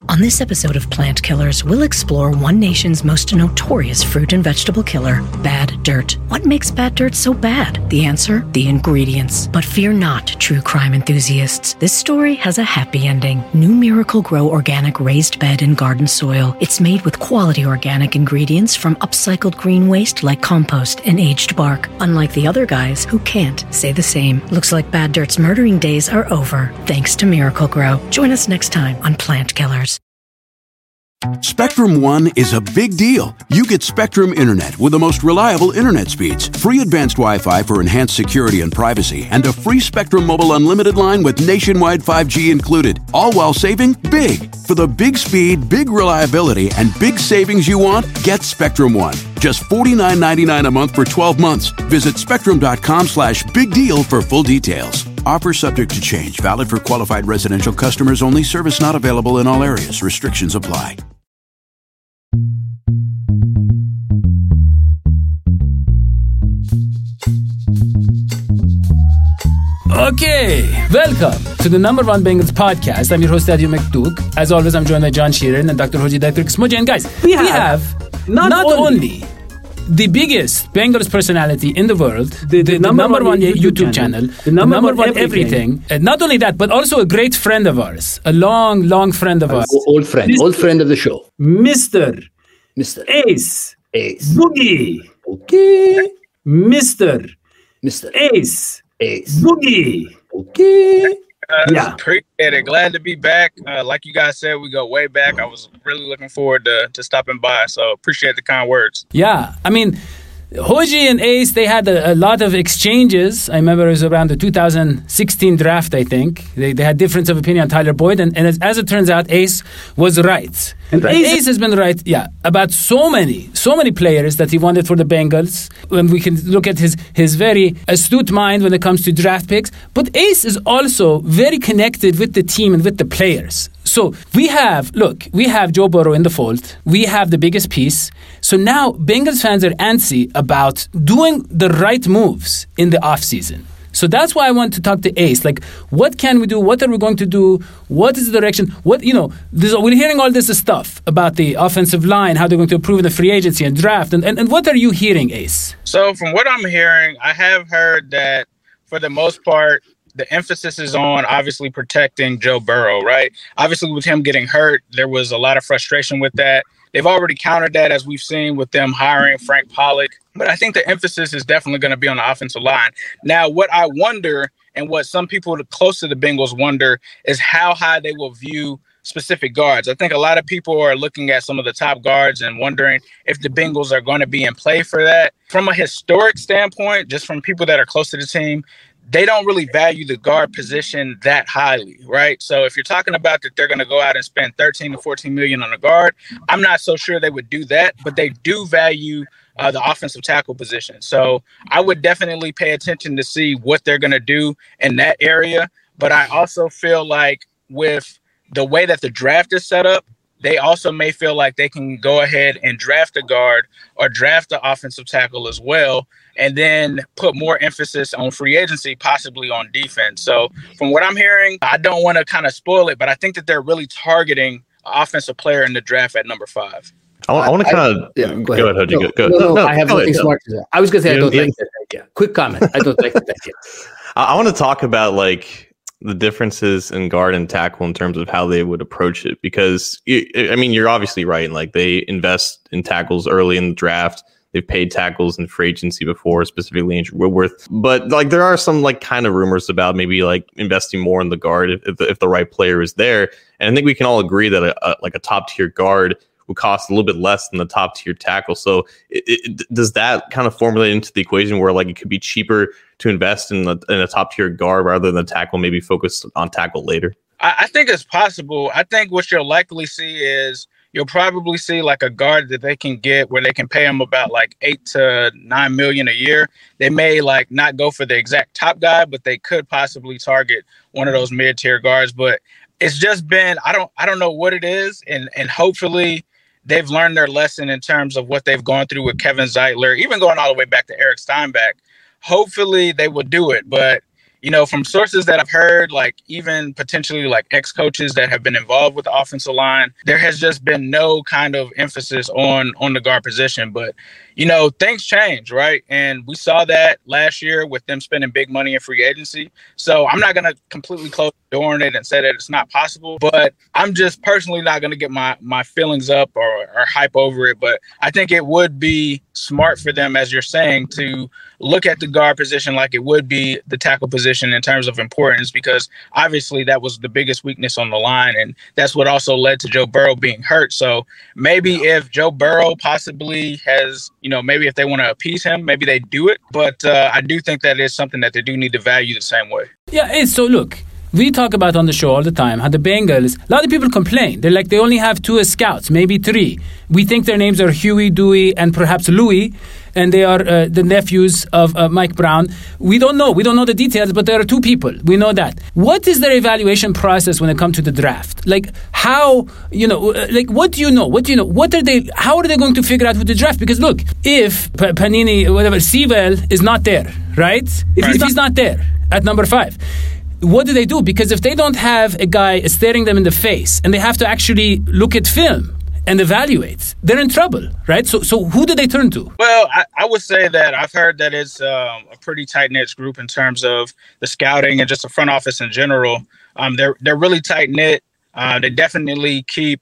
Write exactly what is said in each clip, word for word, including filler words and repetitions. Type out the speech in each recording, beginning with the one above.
On this episode of Plant Killers, we'll explore one nation's most notorious fruit and vegetable killer, bad dirt. What makes bad dirt so bad? The answer? The ingredients. But fear not, true crime enthusiasts. This story has a happy ending. New Miracle-Gro Organic Raised Bed and Garden Soil. It's made with quality organic ingredients from upcycled green waste like compost and aged bark. Unlike the other guys who can't say the same. Looks like bad dirt's murdering days are over, thanks to Miracle-Gro. Join us next time on Plant Killers. Spectrum One is a big deal. You get Spectrum Internet with the most reliable internet speeds, free advanced Wi-Fi for enhanced security and privacy, and a free Spectrum Mobile Unlimited line with nationwide five G included, all while saving big. For the big speed, big reliability, and big savings you want, get Spectrum One. Just forty-nine ninety-nine a month for twelve months. Visit spectrum.com slash big deal for full details. Offer subject to change. Valid for qualified residential customers only. Service not available in all areas. Restrictions apply. Okay, welcome to the number one Bengals podcast. I'm your host, Adio McDoug. As always, I'm joined by John Sheeran and Doctor Hoji Doctor Kismoji. And guys, we have, we have not, not only, only the biggest Bengals personality in the world, the, the, the number, number one, one YouTube, YouTube channel, channel, the number, the number one, one everything, everything. And not only that, but also a great friend of ours, a long, long friend of ours. Old friend, Mister old friend of the show. Mister Mister Ace. Ace. Boogie. Okay. Mister Mister Ace. Ace. Boogie. Okay. Uh, yeah. Appreciate it. Glad to be back. Uh, like you guys said, we go way back. I was really looking forward to, to stopping by. So appreciate the kind words. Yeah. I mean, Hoji and Ace, they had a, a lot of exchanges. I remember it was around the two thousand sixteen draft, I think. They, they had difference of opinion on Tyler Boyd. And, and as, as it turns out, Ace was right. And Ace, Ace has been right, yeah, about so many, so many players that he wanted for the Bengals. When we can look at his, his very astute mind when it comes to draft picks. But Ace is also very connected with the team and with the players. So we have, look, we have Joe Burrow in the fold. We have the biggest piece. So now Bengals fans are antsy about doing the right moves in the offseason. So that's why I want to talk to Ace. Like, what can we do? What are we going to do? What is the direction? What, you know, this, we're hearing all this stuff about the offensive line, how they're going to improve in the free agency and draft. And, and, and what are you hearing, Ace? So from what I'm hearing, I have heard that for the most part, the emphasis is on obviously protecting Joe Burrow, right? Obviously, with him getting hurt, there was a lot of frustration with that. They've already countered that, as we've seen with them hiring Frank Pollock. But I think the emphasis is definitely going to be on the offensive line. Now, what I wonder, and what some people close to the Bengals wonder, is how high they will view specific guards. I think a lot of people are looking at some of the top guards and wondering if the Bengals are going to be in play for that. From a historic standpoint, just from people that are close to the team, they don't really value the guard position that highly, right? So if you're talking about that they're going to go out and spend thirteen to fourteen million on a guard, I'm not so sure they would do that, but they do value uh, the offensive tackle position. So I would definitely pay attention to see what they're going to do in that area. But I also feel like with the way that the draft is set up, they also may feel like they can go ahead and draft a guard or draft the offensive tackle as well, and then put more emphasis on free agency, possibly on defense. So from what I'm hearing, I don't want to kind of spoil it, but I think that they're really targeting an offensive player in the draft at number five. I, I want to kind of yeah, go, go ahead, Hoji. No, go, go. No, no, no, I have nothing smart to say. I was going to say I don't like that idea. Quick comment. I don't like that idea. I, I want to talk about like the differences in guard and tackle in terms of how they would approach it, because I mean, you're obviously right. Like, they invest in tackles early in the draft. They've paid tackles in free agency before, specifically Andrew Whitworth. But like, there are some like kind of rumors about maybe like investing more in the guard if, if, the, if the right player is there. And I think we can all agree that a, a, like a top tier guard would cost a little bit less than the top tier tackle. So it, it, does that kind of formulate into the equation where like it could be cheaper to invest in, the, in a top tier guard rather than the tackle, maybe focus on tackle later? I, I think it's possible. I think what you'll likely see is you'll probably see like a guard that they can get where they can pay them about like eight to nine million a year. They may like not go for the exact top guy, but they could possibly target one of those mid tier guards. But it's just been, I don't, I don't know what it is. And, and hopefully they've learned their lesson in terms of what they've gone through with Kevin Zeitler, even going all the way back to Eric Steinbach. Hopefully they will do it. But you know, from sources that I've heard, like even potentially like ex-coaches that have been involved with the offensive line, there has just been no kind of emphasis on on the guard position. But, you know, things change, right? And we saw that last year with them spending big money in free agency. So I'm not going to completely close the door on it and say that it's not possible, but I'm just personally not going to get my, my feelings up or, or hype over it. But I think it would be smart for them, as you're saying, to look at the guard position like it would be the tackle position in terms of importance, because obviously that was the biggest weakness on the line. And that's what also led to Joe Burrow being hurt. So maybe if Joe Burrow possibly has, you know, maybe if they want to appease him, maybe they do it. But uh, I do think that is something that they do need to value the same way. Yeah, so look, we talk about on the show all the time how the Bengals, a lot of people complain. They're like, they only have two scouts, maybe three. We think their names are Huey, Dewey, and perhaps Louie, and they are uh, the nephews of uh, Mike Brown. We don't know. We don't know the details, but there are two people. We know that. What is their evaluation process when it comes to the draft? Like, how, you know, like, what do you know? What do you know? What are they, how are they going to figure out who to draft? Because look, if P- Panini, whatever, Sewell is not there, right? If, right. if he's not there at number five, what do they do? Because if they don't have a guy staring them in the face and they have to actually look at film and evaluate, they're in trouble, right? So so who do they turn to? Well, I, I would say that I've heard that it's um, a pretty tight-knit group in terms of the scouting and just the front office in general. Um, they're they're really tight-knit. Uh, they definitely keep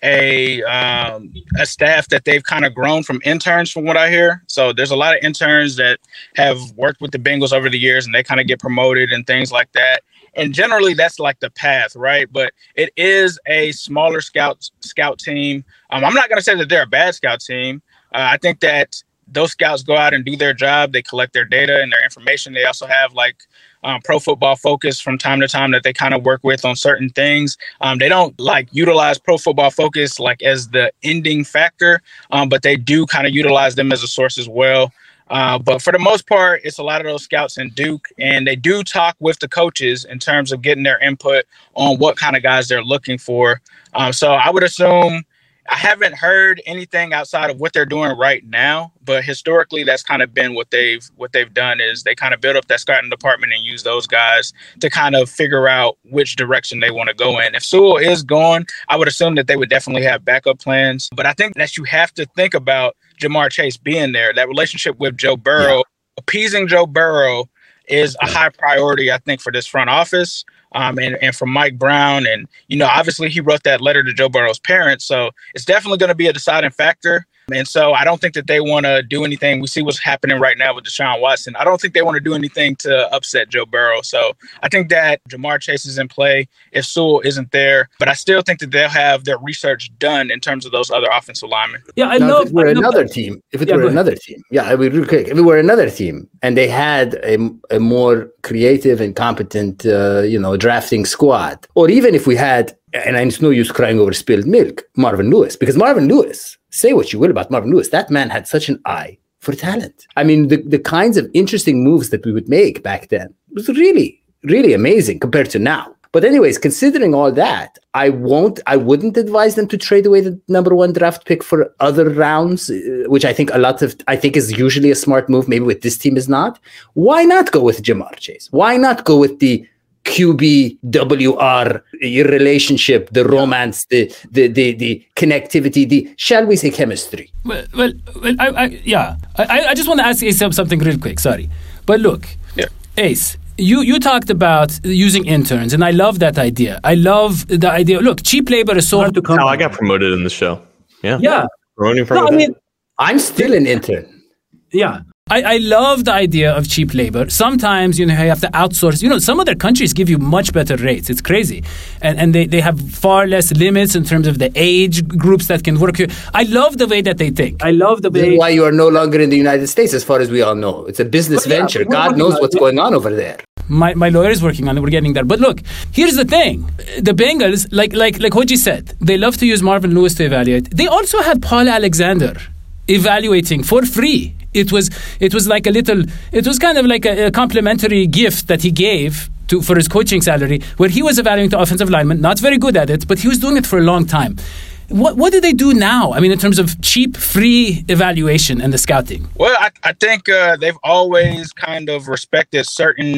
a um, a staff that they've kind of grown from interns, from what I hear. So there's a lot of interns that have worked with the Bengals over the years, and they kind of get promoted and things like that. And generally, that's like the path, right? But it is a smaller scout scout team. Um, I'm not going to say that they're a bad scout team. Uh, I think that those scouts go out and do their job. They collect their data and their information. They also have like um, Pro Football Focus from time to time that they kind of work with on certain things. Um, they don't like utilize Pro Football Focus like as the ending factor, um, but they do kind of utilize them as a source as well. Uh, but for the most part, it's a lot of those scouts in Duke, and they do talk with the coaches in terms of getting their input on what kind of guys they're looking for. Um, so I would assume, I haven't heard anything outside of what they're doing right now, but historically that's kind of been what they've what they've done is they kind of build up that scouting department and use those guys to kind of figure out which direction they want to go in. If Sewell is gone, I would assume that they would definitely have backup plans. But I think that you have to think about Ja'Marr Chase being there. That relationship with Joe Burrow, yeah. appeasing Joe Burrow is a high priority, I think, for this front office. Um, and, and from Mike Brown. And, you know, obviously he wrote that letter to Joe Burrow's parents. So it's definitely going to be a deciding factor. And so I don't think that they want to do anything. We see what's happening right now with Deshaun Watson. I don't think they want to do anything to upset Joe Burrow. So I think that Ja'Marr Chase is in play if Sewell isn't there. But I still think that they'll have their research done in terms of those other offensive linemen. Yeah, I know. If it were I know another that. team, if it yeah, were another team, yeah, I mean, real quick, if it were another team and they had a, a more creative and competent, uh, you know, drafting squad, or even if we had, and it's no use crying over spilled milk, Marvin Lewis, because Marvin Lewis, say what you will about Marvin Lewis, that man had such an eye for talent. I mean, the, the kinds of interesting moves that we would make back then was really, really amazing compared to now. But anyways, considering all that, I won't, I wouldn't advise them to trade away the number one draft pick for other rounds, which I think a lot of, I think is usually a smart move. Maybe with this team is not. Why not go with Ja'Marr Chase? Why not go with the Q B W R, your relationship, the romance, the the the, the connectivity, the, shall we say, chemistry? Well, well, well I, I, yeah. I, I just want to ask Ace something real quick. Sorry. But look, yeah. Ace, you, you talked about using interns, and I love that idea. I love the idea. Look, cheap labor is so hard to come by. Oh, I got promoted in the show. Yeah. Yeah. Promoting from no, I mean, I'm still an intern. Yeah. I, I love the idea of cheap labor. Sometimes, you know, you have to outsource. You know, some other countries give you much better rates. It's crazy. And and they, they have far less limits in terms of the age groups that can work here. I love the way that they think. I love the way... This is why you are no longer in the United States, as far as we all know. It's a business yeah, venture. God knows what's going on over there. My my lawyer is working on it. We're getting there. But look, here's the thing. The Bengals, like, like, like Hoji said, they love to use Marvin Lewis to evaluate. They also had Paul Alexander evaluating for free. It was it was like a little, it was kind of like a, a complimentary gift that he gave to for his coaching salary, where he was evaluating the offensive lineman, not very good at it, but he was doing it for a long time. What what do they do now? I mean, in terms of cheap, free evaluation and the scouting? Well, I, I think uh, they've always kind of respected certain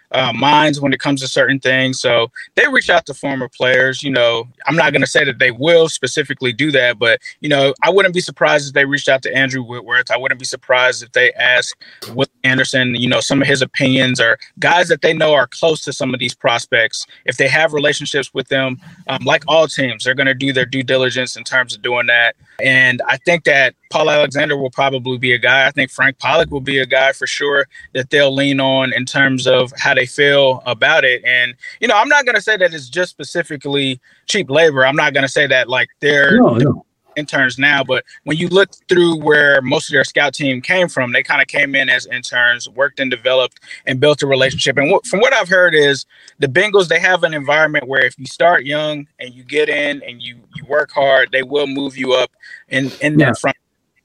uh, minds when it comes to certain things. So they reach out to former players. You know, I'm not going to say that they will specifically do that, but, you know, I wouldn't be surprised if they reached out to Andrew Whitworth. I wouldn't be surprised if they asked Will Anderson, you know, some of his opinions, or guys that they know are close to some of these prospects. If they have relationships with them, um, like all teams, they're going to do their due diligence in terms of doing that. And I think that Paul Alexander will probably be a guy. I think Frank Pollack will be a guy for sure that they'll lean on in terms of how they feel about it. And, you know, I'm not going to say that it's just specifically cheap labor. I'm not going to say that like they're no, no. interns now, but when you look through where most of their scout team came from, they kind of came in as interns, worked and developed and built a relationship. And what, from what I've heard is the Bengals, they have an environment where if you start young and you get in and you, you work hard, they will move you up in, in yeah. that front.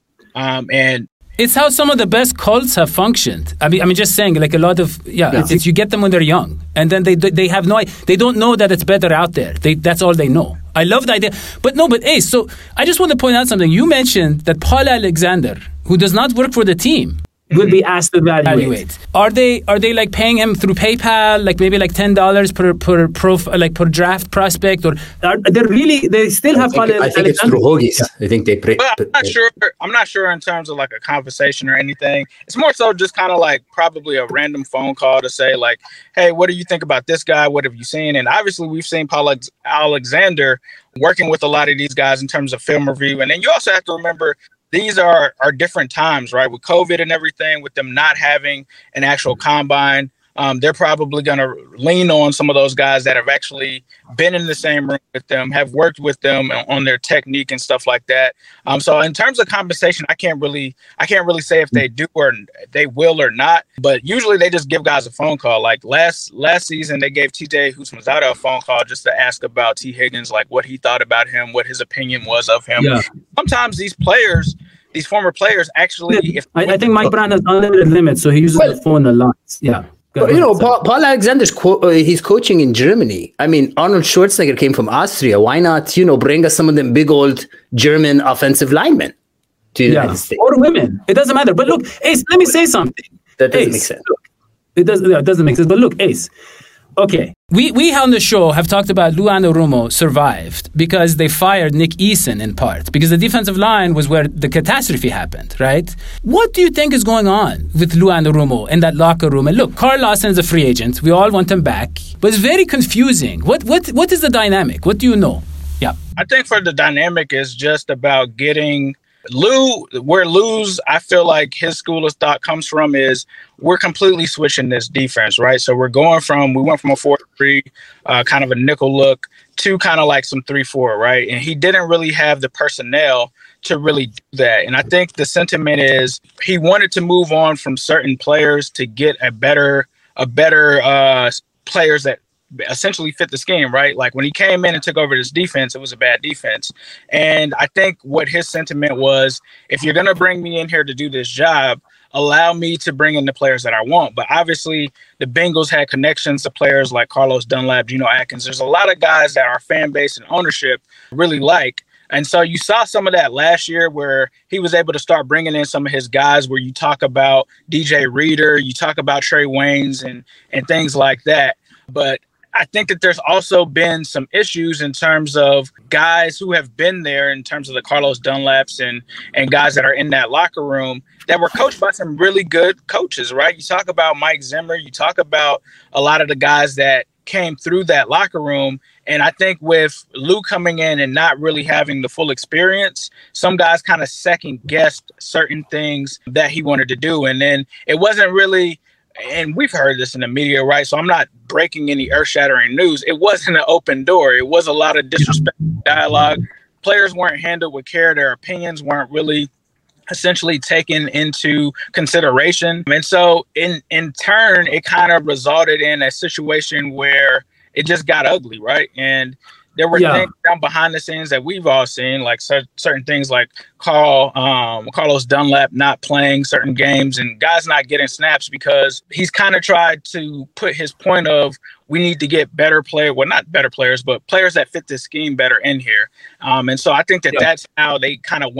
Um, and it's how some of the best cults have functioned. I mean, I mean, just saying, like a lot of yeah, yeah. It's, it's you get them when they're young, and then they they have no, they don't know that it's better out there. They that's all they know. I love the idea, but no, but Ace. So I just want to point out something. You mentioned that Paul Alexander, who does not work for the team, will be asked to evaluate. Are they are they like paying him through PayPal, like maybe like ten dollars per per prof, like per draft prospect, or are they really they still have? I think, I think it's through Hoagies. Yeah. I think they. Pre- well, I'm not sure. I'm not sure in terms of like a conversation or anything. It's more so just kind of like probably a random phone call to say like, "Hey, what do you think about this guy? What have you seen?" And obviously, we've seen Paul Alexander working with a lot of these guys in terms of film review, and then you also have to remember. These are, are different times, right? With COVID and everything, with them not having an actual combine, um, they're probably going to lean on some of those guys that have actually been in the same room with them, have worked with them on their technique and stuff like that. Um, so in terms of compensation, I can't really, I can't really say if they do or they will or not. But usually they just give guys a phone call. Like last last season, they gave T J Houshmandzadeh a phone call just to ask about T. Higgins, like what he thought about him, what his opinion was of him. Yeah. Sometimes these players. These former players actually. Yeah, if I, I think Mike Brown has unlimited limits, so he uses well, the phone a lot. Yeah. Well, you know, Paul, Paul Alexander's co- uh, he's coaching in Germany. I mean, Arnold Schwarzenegger came from Austria. Why not, you know, bring us some of them big old German offensive linemen to the yeah. United States? Or women. It doesn't matter. But look, Ace, let me say something. That doesn't Ace, make sense. Look, it, does, yeah, it doesn't make sense. But look, Ace, okay. We we on the show have talked about Lou Anarumo survived because they fired Nick Eason in part because the defensive line was where the catastrophe happened, right? What do you think is going on with Lou Anarumo in that locker room? And look, Carl Lawson is a free agent. We all want him back, but it's very confusing. What what what is the dynamic? What do you know? Yeah, I think for the dynamic is just about getting. Lou, where Lou's, I feel like his school of thought comes from is we're completely switching this defense, right? So we're going from, we went from a four three, uh, kind of a nickel look to kind of like some three four, right? And he didn't really have the personnel to really do that. And I think the sentiment is he wanted to move on from certain players to get a better, a better uh, players that essentially fit the scheme, right? Like when he came in and took over this defense, it was a bad defense. And I think what his sentiment was, if you're going to bring me in here to do this job, allow me to bring in the players that I want. But obviously the Bengals had connections to players like Carlos Dunlap, Geno Atkins. There's a lot of guys that our fan base and ownership really like. And so you saw some of that last year where he was able to start bringing in some of his guys where you talk about D J Reader, you talk about Trey Waynes and, and things like that. But I think that there's also been some issues in terms of guys who have been there in terms of the Carlos Dunlaps and, and guys that are in that locker room that were coached by some really good coaches, right? You talk about Mike Zimmer, you talk about a lot of the guys that came through that locker room. And I think with Lou coming in and not really having the full experience, some guys kind of second guessed certain things that he wanted to do. And then it wasn't really, and we've heard this in the media, right? So I'm not breaking any earth-shattering news. It wasn't an open door. It was a lot of disrespectful dialogue. Players weren't handled with care. Their opinions weren't really essentially taken into consideration. And so in, in turn, it kind of resulted in a situation where it just got ugly, right? And there were yeah. things down behind the scenes that we've all seen, like cer- certain things like Carl, um, Carlos Dunlap not playing certain games and guys not getting snaps because he's kind of tried to put his point of we need to get better players, well, not better players, but players that fit this scheme better in here. Um, and so I think that yeah. that's how they kind of went, a-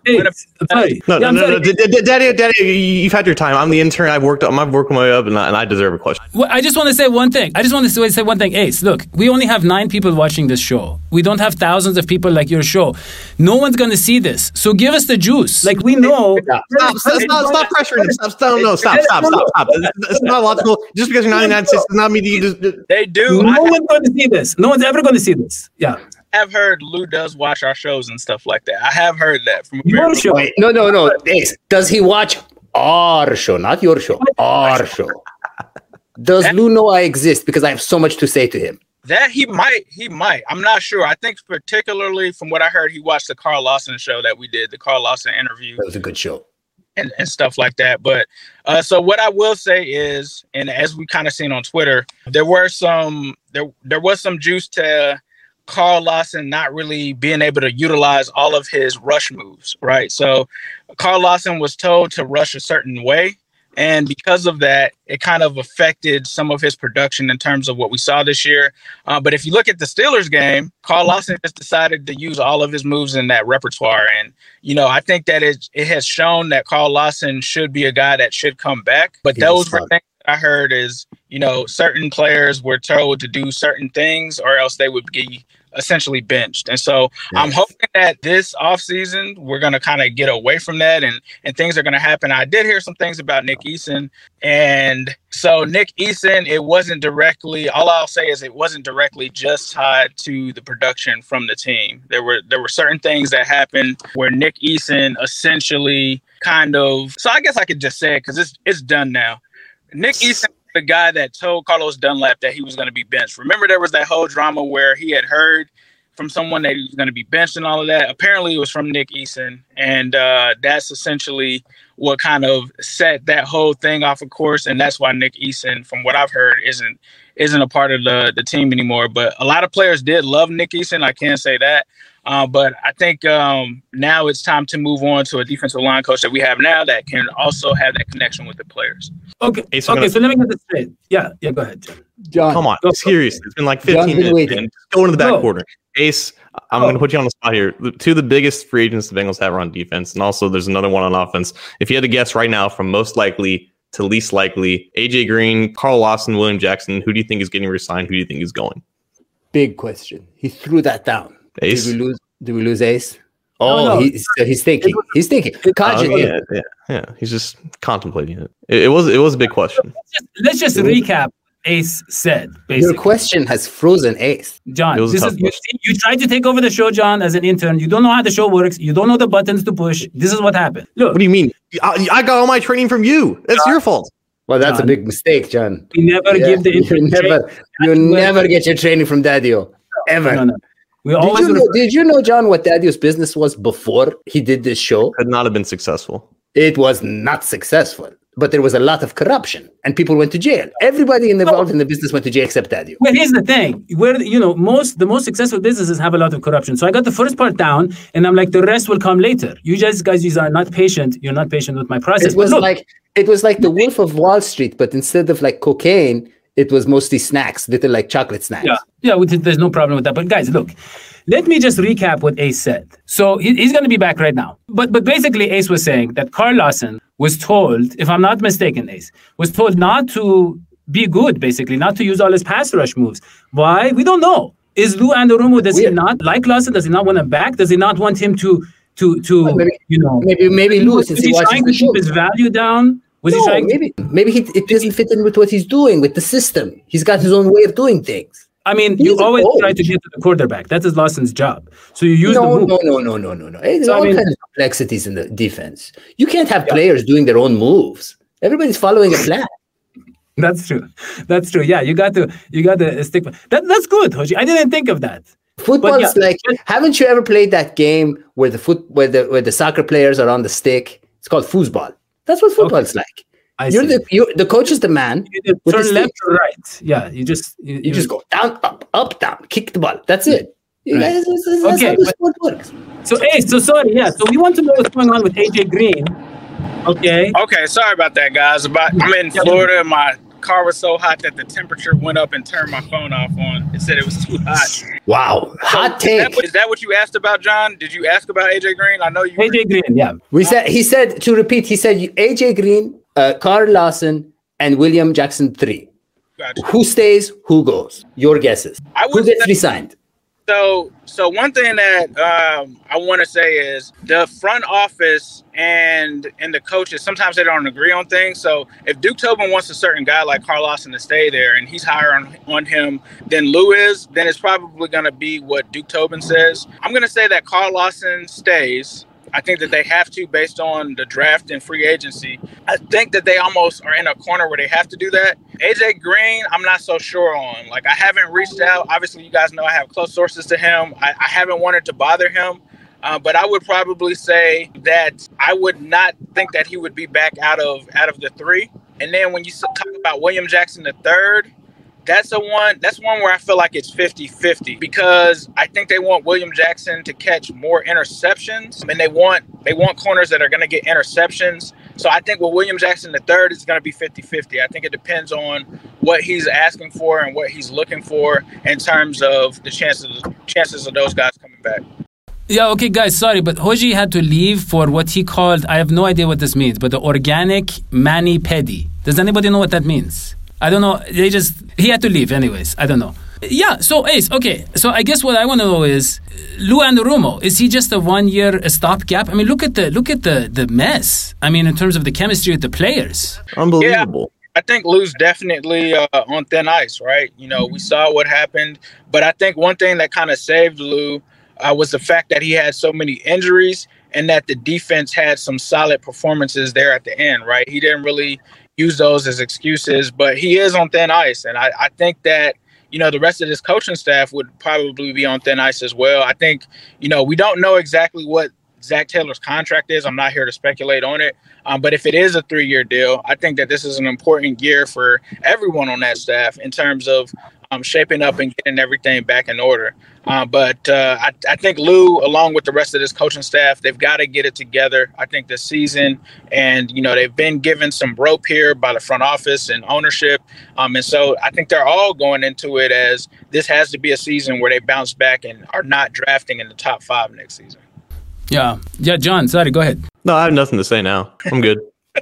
Hey, when a, sorry. No, Yeah, no, I'm no, no, sorry. D- D- Daddy, Daddy, you've had your time. I'm the intern. I've worked. I've worked my way up, and I, and I deserve a question. Well, I just want to say one thing. I just want to say one thing. Ace, look, we only have nine people watching this show. We don't have thousands of people like your show. No one's going to see this. So give us the juice. Like we know. Stop, stop, stop, stop pressuring. Stop, stop, no, stop, stop, stop, stop. It's, it's not logical. Just because you're not in the United States does not mean you just. they do. No I one's going to see this. No one's ever going to see this. Yeah. have heard Lou does watch our shows and stuff like that. I have heard that from Your show. Wait, no, no, no. Ace, does he watch our show, not your show? Our show. Does Lou know I exist? Because I have so much to say to him. That he might, he might. I'm not sure. I think particularly from what I heard, he watched the Carl Lawson show that we did, the Carl Lawson interview. That was a good show. And, and stuff like that. But uh, so what I will say is, and as we kind of seen on Twitter, there were some, there, there was some juice to Carl Lawson not really being able to utilize all of his rush moves, right? So Carl Lawson was told to rush a certain way. And because of that, it kind of affected some of his production in terms of what we saw this year. Uh, but if you look at the Steelers game, Carl Lawson just decided to use all of his moves in that repertoire. And, you know, I think that it, it has shown that Carl Lawson should be a guy that should come back. But He those was were fun. things I heard is, you know, certain players were told to do certain things or else they would be essentially benched. And so I'm hoping that this offseason we're going to kind of get away from that and, and things are going to happen. I did hear some things about Nick Eason. And so Nick Eason, it wasn't directly, all I'll say is it wasn't directly just tied to the production from the team. There were there were certain things that happened where Nick Eason essentially kind of, so I guess I could just say it because it's it's done now. Nick Eason, the guy that told Carlos Dunlap that he was going to be benched. Remember, there was that whole drama where he had heard from someone that he was going to be benched and all of that. Apparently, it was from Nick Eason, and uh, that's essentially what kind of set that whole thing off of course. And that's why Nick Eason, from what I've heard, isn't isn't a part of the the team anymore. But a lot of players did love Nick Eason. I can't say that. Uh, but I think um, now it's time to move on to a defensive line coach that we have now that can also have that connection with the players. Okay. Hey, so I'm okay. gonna- So let me get this straight. Yeah. Yeah. Go ahead, John. John, Come on, Go. seriously. It's been like John's fifteen been minutes. waiting. Man. Just go into the back Go. quarter. Ace, I'm Go. going to put you on the spot here. The- Two of the biggest free agents the Bengals have are on defense, and also there's another one on offense. If you had to guess right now from most likely to least likely, A J Green, Carl Lawson, William Jackson, who do you think is getting resigned? Who do you think is going? Big question. He threw that down. Ace? Did we lose? Did we lose Ace? Oh, no. He's, he's thinking. He's thinking. Oh, Cogitating. yeah, yeah, yeah. He's just contemplating it. It, it was it was a big question. Let's just, let's just recap. Ace said Your basically. question has frozen Ace. John, It was a this tough is you, you tried to take over the show, John, as an intern. You don't know how the show works. You don't know the buttons to push. This is what happened. Look, What do you mean? I, I got all my training from you. That's your fault. Well, that's John. a big mistake, John. we never Yeah, give the you intern never, you That's where- never get your training from Daddy-O. Ever. No, no. We Did always you, know, did you know, John, what Daddy-O's business was before he did this show? Could not have been successful. It was not successful, but there was a lot of corruption and people went to jail. Everybody involved in the business went to jail except Daddy-O. Well, here's the thing. Where you know most the most successful businesses have a lot of corruption. So I got the first part down, and I'm like, the rest will come later. You guys, guys, you are not patient. You're not patient with my process. It was But look, like it was like the Wolf of Wall Street, but instead of like cocaine, it was mostly snacks, little like chocolate snacks. yeah, yeah. With it, there's no problem with that. But guys, look. Let me just recap what Ace said. So he, he's going to be back right now. But but basically, Ace was saying that Carl Lawson was told, if I'm not mistaken, Ace, was told not to be good, basically, not to use all his pass rush moves. Why? We don't know. Is Lou Anarumo, does he Weird. not like Lawson? Does he not want him back? Does he not want him to, to, to Well, maybe- you know, Maybe maybe Lou, was since he he watches trying the to show. keep his value down? Was he No, trying maybe maybe he, it doesn't fit in with what he's doing with the system. He's got his own way of doing things. I mean, He's you a always coach. try to get to the quarterback. That is Lawson's job. So you use the No, move. no, no, no, no, no, no. There's So, I all mean- kinds of complexities in the defense. You can't have players doing their own moves. Everybody's following a plan. That's true. That's true. Yeah, you got to you got to stick. That that's good, Hoji. I didn't think of that. Football yeah. is like, haven't you ever played that game where the foot where the where the soccer players are on the stick? It's called foosball. That's what football is like. I You're see. the you the coach is the man. You just with the turn left stick. or right. Yeah, you just you, You just go down, up, up, down, kick the ball. That's it. You Right. guys, that's, that's Okay, how the but- sport works. So hey, so sorry. Yeah, so we want to know what's going on with A J Green. Okay. Okay, sorry about that, guys. About I'm in Florida. My car was so hot that the temperature went up and turned my phone off on. It said it was too hot. Wow. Hot so, take. Is that, is that what you asked about, John? Did you ask about A J Green? I know you. A J Green, yeah. We said he said to repeat. He said A J Green, uh, Carl Lawson, and William Jackson three. Gotcha. Who stays? Who goes? Your guesses. I Who would gets say- re-signed? So, so one thing that um, I want to say is the front office and and the coaches, sometimes they don't agree on things. So if Duke Tobin wants a certain guy like Carl Lawson to stay there and he's higher on, on him than Lou is, then it's probably going to be what Duke Tobin says. I'm going to say that Carl Lawson stays. I think that they have to based on the draft and free agency. I think that they almost are in a corner where they have to do that. A J Green, I'm not so sure on. Like, I haven't reached out. Obviously, you guys know I have close sources to him. I, I haven't wanted to bother him. Uh, but I would probably say that I would not think that he would be back out of out of the three. And then when you talk about William Jackson the third, that's a one. That's one where I feel like it's fifty-fifty because I think they want William Jackson to catch more interceptions, and they want they want corners that are going to get interceptions. So I think with William Jackson the third, it's going to be fifty-fifty. I think it depends on what he's asking for and what he's looking for in terms of the chances chances of those guys coming back. Yeah, okay, guys, sorry, but Hoji had to leave for what he called, I have no idea what this means, but the organic mani-pedi. Does anybody know what that means? I don't know. They just, he had to leave anyways. I don't know. Yeah, so Ace, okay. So I guess what I want to know is, Lou Anarumo, is he just a one-year stopgap? I mean, look at the look at the, the mess. I mean, in terms of the chemistry with the players. Unbelievable. Yeah, I think Lou's definitely uh, on thin ice, right? You know, we saw what happened. But I think one thing that kind of saved Lou uh, was the fact that he had so many injuries and that the defense had some solid performances there at the end, right? He didn't really use those as excuses, but he is on thin ice. And I, I think that, you know, the rest of this coaching staff would probably be on thin ice as well. I think, you know, we don't know exactly what Zach Taylor's contract is. I'm not here to speculate on it. Um, but if it is a three-year deal, I think that this is an important year for everyone on that staff in terms of um, shaping up and getting everything back in order. Uh, but uh, I, I think Lou, along with the rest of this coaching staff, they've got to get it together. I think this season, and, you know, they've been given some rope here by the front office and ownership. Um, and so I think they're all going into it as this has to be a season where they bounce back and are not drafting in the top five next season. Yeah. Yeah, John, sorry, go ahead. No, I have nothing to say now. I'm good.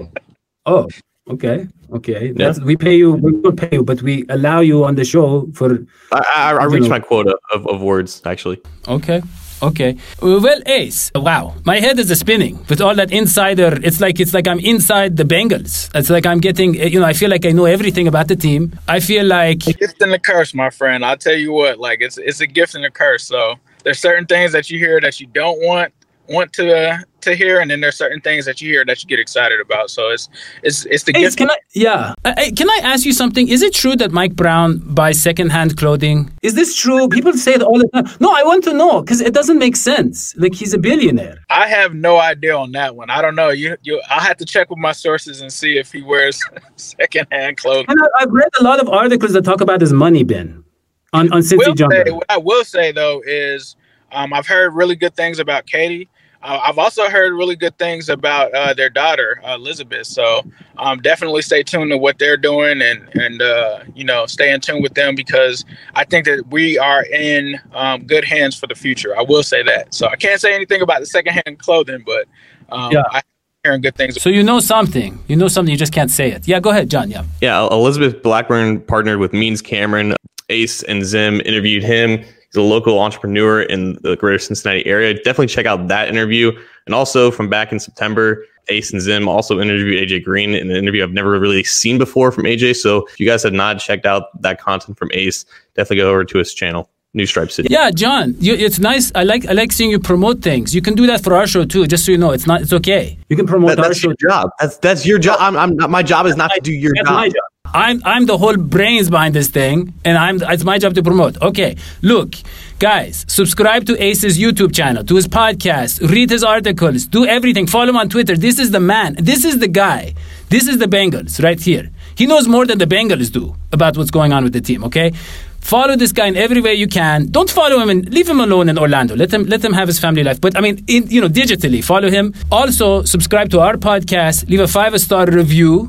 Oh, okay. Okay. That's, we pay you, we don't pay you, but we allow you on the show for... I, I, I reached know. my quota of, of words, actually. Okay. Okay. Well, Ace, wow. My head is spinning with all that insider. It's like it's like I'm inside the Bengals. It's like I'm getting, you know, I feel like I know everything about the team. I feel like... A gift and a curse, my friend. I'll tell you what, like, it's it's a gift and a curse. So there's certain things that you hear that you don't want want to uh, to hear, and then there's certain things that you hear that you get excited about. So it's it's it's the Ace, gift. can I, yeah. I, I- can I ask you something? Is it true that Mike Brown buys secondhand clothing? Is this true? People say it all the time. No, I want to know because it doesn't make sense. Like, he's a billionaire. I have no idea on that one. I don't know. You you I'll have to check with my sources and see if he wears secondhand clothing. And I, I've read a lot of articles that talk about his money bin on, on Cincy Will say, Jumper. what I will say though is um, I've heard really good things about Katie. Uh, I've also heard really good things about uh, their daughter, uh, Elizabeth. So um, definitely stay tuned to what they're doing and, and uh, you know, stay in tune with them because I think that we are in um, good hands for the future. I will say that. So I can't say anything about the secondhand clothing, but um, Yeah. I'm hearing good things. So you know something. You know something. You just can't say it. Yeah, go ahead, John. Yeah. Yeah, Elizabeth Blackburn partnered with Means Cameron. Ace and Zim interviewed him. He's a local entrepreneur in the greater Cincinnati area. Definitely check out that interview. And also from back in September, Ace and Zim also interviewed A J Green in an interview I've never really seen before from A J. So if you guys have not checked out that content from Ace, definitely go over to his channel, New Stripe City. Yeah, John, you, it's nice. I like I like seeing you promote things. You can do that for our show too, just so you know. It's not. It's okay. You can promote That- our that's show. your job. That's that's your job. I'm, I'm not. My job is not to do your That's job. my job. I'm I'm the whole brains behind this thing, and I'm it's my job to promote. Okay, look, guys, subscribe to Ace's YouTube channel, to his podcast, read his articles, do everything. Follow him on Twitter. This is the man. This is the guy. This is the Bengals right here. He knows more than the Bengals do about what's going on with the team. Okay. Follow this guy in every way you can. Don't follow him and leave him alone in Orlando. Let him let him have his family life. But I mean, in, you know, digitally, follow him. Also, subscribe to our podcast. Leave a five star review.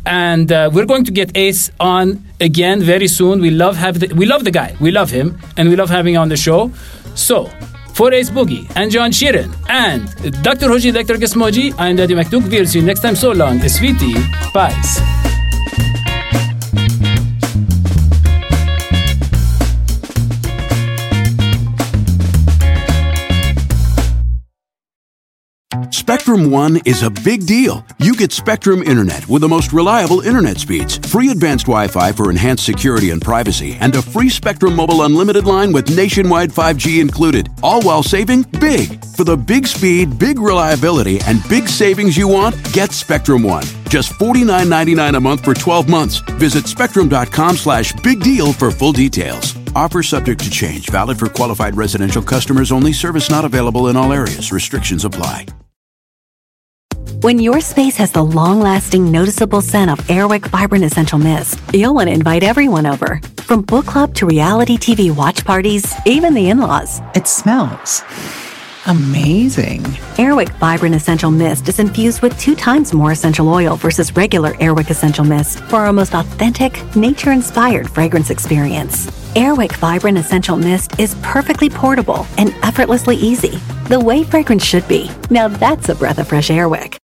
And uh, we're going to get Ace on again very soon. We love have the, we love the guy. We love him. And we love having him on the show. So, for Ace Boogie and John Sheeran and Doctor Hoji Electric Esmoji, I'm Daddy McDuke. We'll see you next time. So long. Sweetie. Bye. Spectrum One is a big deal. You get Spectrum Internet with the most reliable internet speeds, free advanced Wi-Fi for enhanced security and privacy, and a free Spectrum Mobile Unlimited line with nationwide five G included, all while saving big. For the big speed, big reliability, and big savings you want, get Spectrum One. Just forty-nine ninety-nine a month for twelve months. Visit spectrum.com slash big deal for full details. Offer subject to change. Valid for qualified residential customers only. Service not available in all areas. Restrictions apply. When your space has the long-lasting, noticeable scent of Airwick Vibrant Essential Mist, you'll want to invite everyone over. From book club to reality T V watch parties, even the in-laws. It smells amazing. Airwick Vibrant Essential Mist is infused with two times more essential oil versus regular Airwick Essential Mist for our most authentic, nature-inspired fragrance experience. Airwick Vibrant Essential Mist is perfectly portable and effortlessly easy, the way fragrance should be. Now that's a breath of fresh Airwick.